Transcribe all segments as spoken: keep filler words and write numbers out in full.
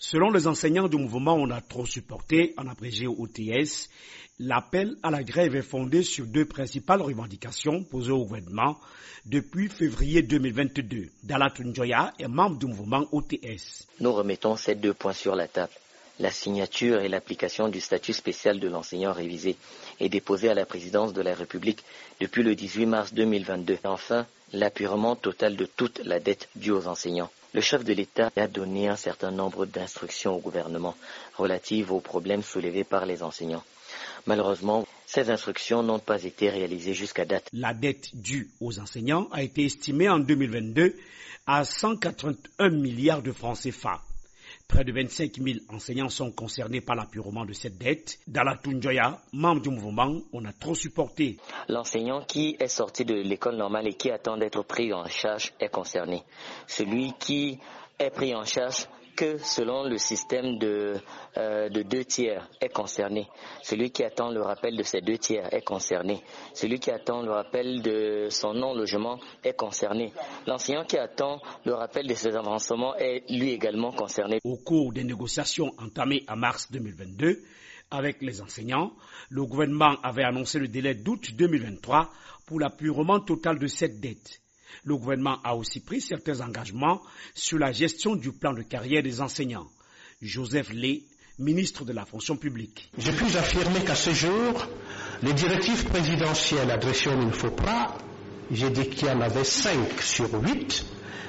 Selon les enseignants du mouvement On a trop supporté, en abrégé O T S, l'appel à la grève est fondé sur deux principales revendications posées au gouvernement depuis février deux mille vingt-deux. Dalatou Njoya est membre du mouvement O T S. Nous remettons ces deux points sur la table. La signature et l'application du statut spécial de l'enseignant révisé est déposée à la présidence de la République depuis le dix-huit mars deux mille vingt-deux. Et enfin, l'appurement total de toute la dette due aux enseignants. Le chef de l'État a donné un certain nombre d'instructions au gouvernement relatives aux problèmes soulevés par les enseignants. Malheureusement, ces instructions n'ont pas été réalisées jusqu'à date. La dette due aux enseignants a été estimée en deux mille vingt-deux à cent quatre-vingt-un milliards de francs C F A. Près de vingt-cinq mille enseignants sont concernés par l'appurement de cette dette. Dalatou Njoya, membre du mouvement, on a trop supporté. L'enseignant qui est sorti de l'école normale et qui attend d'être pris en charge est concerné. Celui qui est pris en charge que selon le système de, euh, de deux tiers est concerné. Celui qui attend le rappel de ces deux tiers est concerné. Celui qui attend le rappel de son non-logement est concerné. L'enseignant qui attend le rappel de ses avancements est lui également concerné. Au cours des négociations entamées en mars deux mille vingt-deux avec les enseignants, le gouvernement avait annoncé le délai d'août deux mille vingt-trois pour l'appurement total de cette dette. Le gouvernement a aussi pris certains engagements sur la gestion du plan de carrière des enseignants. Joseph Lé, ministre de la fonction publique. Je puis affirmer qu'à ce jour, les directives présidentielles adressées au MINFOPRA, j'ai dit qu'il y en avait cinq sur huit,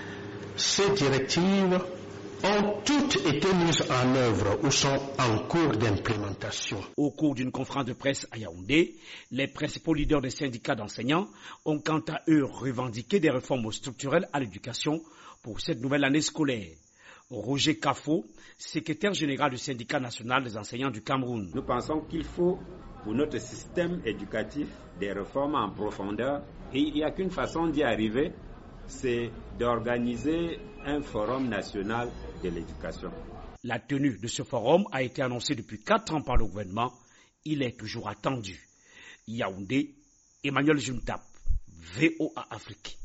ces directives ont toutes été mises en œuvre ou sont en cours d'implémentation. Au cours d'une conférence de presse à Yaoundé, les principaux leaders des syndicats d'enseignants ont quant à eux revendiqué des réformes structurelles à l'éducation pour cette nouvelle année scolaire. Roger Kafo, secrétaire général du syndicat national des enseignants du Cameroun. Nous pensons qu'il faut pour notre système éducatif des réformes en profondeur et il n'y a qu'une façon d'y arriver, c'est d'organiser un forum national de l'éducation. La tenue de ce forum a été annoncée depuis quatre ans par le gouvernement. Il est toujours attendu. Yaoundé, Emmanuel Juntap, V O A Afrique.